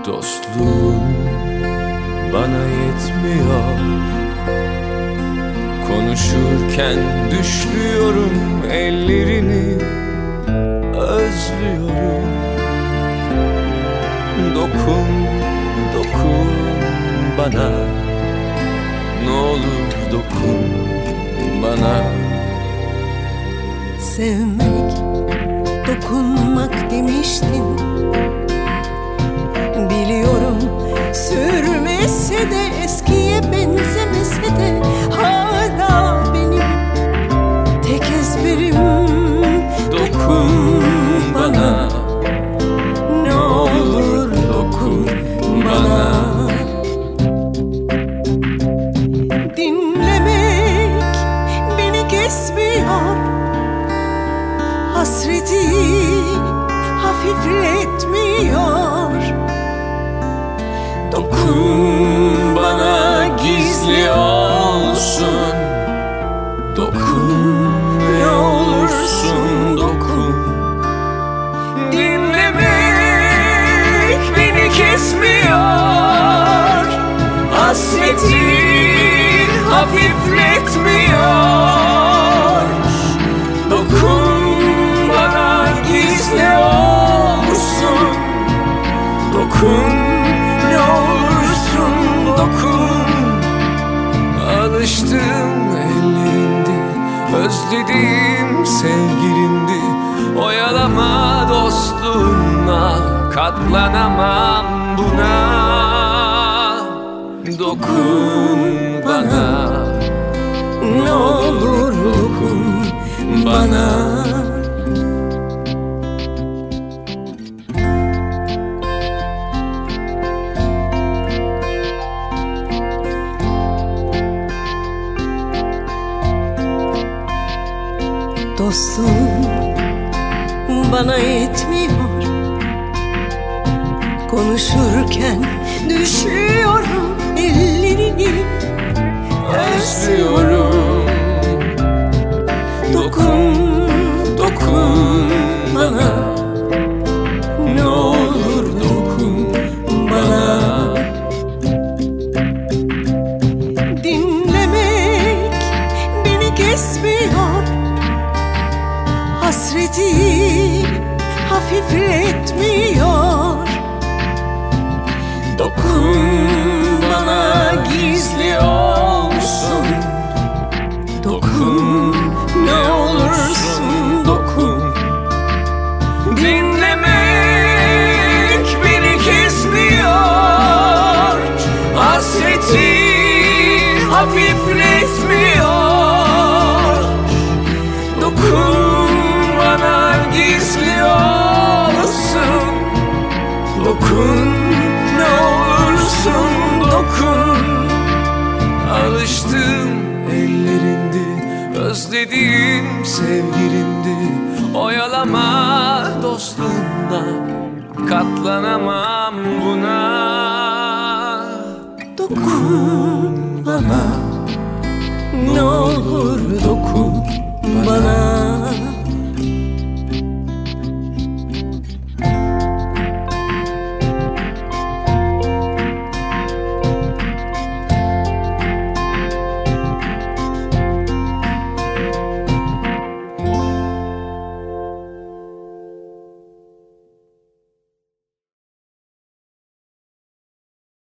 Dostluğun bana yetmiyor. Konuşurken düşlüyorum ellerini, özlüyorum. Dokun, dokun bana, ne olur dokun bana. Sevmek, dokunmak demiştin. Biliyorum sürmese de, eskiye benzemese de hala benim tek ezberim. Dokun bana, ne olur dokun bana. Dinlemek beni kesmiyor, hasreti hafifletmiyor. Dokun bana, gizli olsun. Dokun, ne olursun dokun. Dinlemek beni kesmiyor, hasretin hafifletmiyor. Dokun bana, gizli olsun. Dokun, alıştım ellerindi, özledim sevgilimdi. Oyalama dostluğuna, katlanamam buna. Dokun bana, ne olur dokun bana. Dostum bana yetmiyor. Konuşurken düşüyorum ellerini, özlüyorum. Dokun, dokun bana, ne olur dokun bana. Dinlemek beni kesmiyor, hasreti hafifletmiyor. Dokun bana, gizli olsun. Dokun, ne olursun dokun. Dinlemek beni kesmiyor, hasreti hafifletmiyor. Dokun bana, gizli olsun. Dokun, ne olursun dokun. Alıştım ellerindi, özledim sevgilimdi. Oyalama dostluğuna, katlanamam buna. Dokun